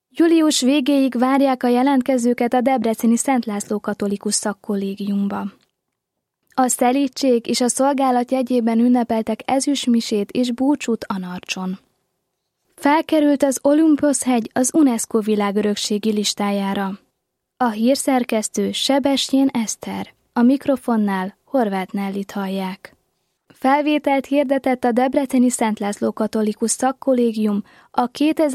Július végéig várják a jelentkezőket a debreceni Szent László Katolikus Szakkollégiumba. A szelídség és a szolgálat jegyében ünnepeltek ezüstmisét és búcsút Anarcson. Felkerült az Olimposz-hegy az UNESCO világörökségi listájára. A hírszerkesztő Sebestyén Eszter, a mikrofonnál Horváth Nellit hallják. Felvételt hirdetett a debreceni Szent László Katolikus Szakkollégium a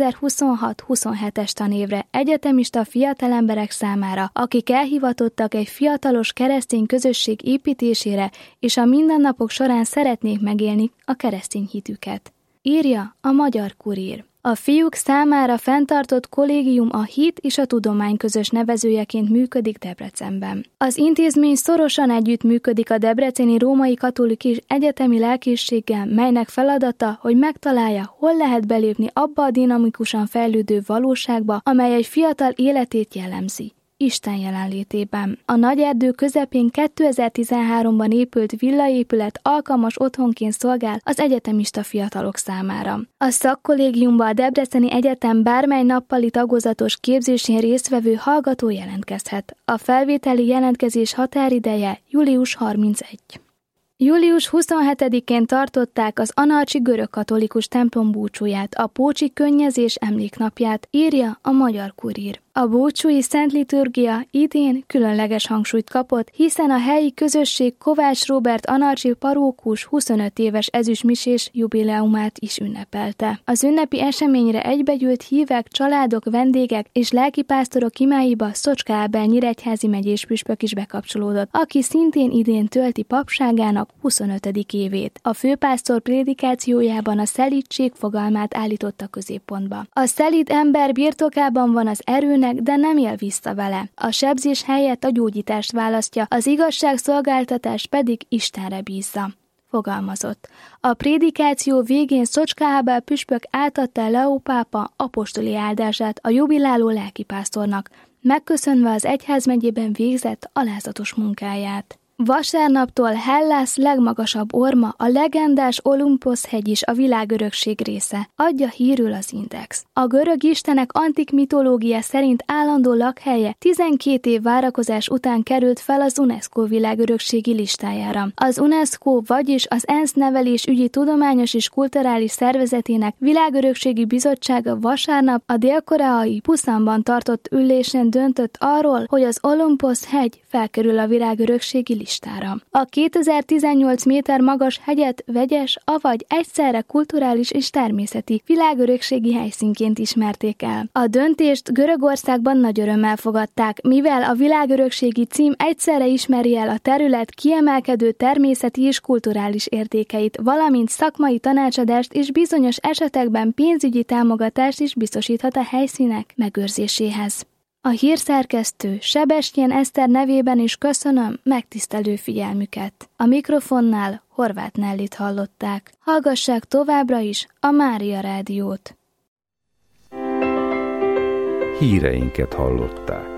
2026-27-es tanévre egyetemista fiatalemberek számára, akik elhivatottak egy fiatalos keresztény közösség építésére, és a mindennapok során szeretnék megélni a keresztény hitüket. Írja a Magyar Kurír. A fiúk számára fenntartott kollégium a hit és a tudomány közös nevezőjeként működik Debrecenben. Az intézmény szorosan együttműködik a debreceni római katolikus egyetemi lelkészséggel, melynek feladata, hogy megtalálja, hol lehet belépni abba a dinamikusan fejlődő valóságba, amely egy fiatal életét jellemzi. Isten jelenlétében. A Nagyerdő közepén 2013-ban épült villaépület alkalmas otthonként szolgál az egyetemista fiatalok számára. A szakkollégiumba a Debreceni Egyetem bármely nappali tagozatos képzésén résztvevő hallgató jelentkezhet. A felvételi jelentkezés határideje július 31. Július 27-én tartották az anarcsi görögkatolikus templom búcsúját, a pócsi könnyezés emléknapját, írja a Magyar Kurír. A búcsúi szent liturgia idén különleges hangsúlyt kapott, hiszen a helyi közösség Kovács Róbert anarcsi parókus 25 éves ezüstmisés jubileumát is ünnepelte. Az ünnepi eseményre egybegyűlt hívek, családok, vendégek és lelkipásztorok imáiba Szocska Ábel nyíregyházi megyés püspök is bekapcsolódott, aki szintén idén tölti papságának 25. évét. A főpásztor prédikációjában a szelídség fogalmát állította középpontba. A szelíd ember birtokában van az erőnek, de nem él vissza vele. A sebzés helyett a gyógyítást választja, az igazságszolgáltatást pedig Istenre bízza, fogalmazott. A prédikáció végén Szocska Ábel püspök átadta Leó pápa apostoli áldását a jubiláló lelkipásztornak, megköszönve az egyházmegyében végzett alázatos munkáját. Vasárnaptól Hellász legmagasabb orma, a legendás Olimposz-hegy is a világörökség része, adja hírül az Index. A görög istenek antik mitológia szerint állandó lakhelye 12 év várakozás után került fel az UNESCO világörökségi listájára. Az UNESCO, vagyis az ENSZ nevelésügyi tudományos és kulturális szervezetének világörökségi bizottsága vasárnap a dél-koreai Pusanban tartott ülésen döntött arról, hogy az Olimposz-hegy felkerül a világörökségi listára. A 2018 méter magas hegyet vegyes, avagy egyszerre kulturális és természeti világörökségi helyszínként ismerték el. A döntést Görögországban nagy örömmel fogadták, mivel a világörökségi cím egyszerre ismeri el a terület kiemelkedő természeti és kulturális értékeit, valamint szakmai tanácsadást és bizonyos esetekben pénzügyi támogatást is biztosíthat a helyszínek megőrzéséhez. A hírszerkesztő Sebestyén Eszter nevében is köszönöm megtisztelő figyelmüket. A mikrofonnál Horváth Nellit hallották. Hallgassák továbbra is a Mária Rádiót. Híreinket hallották.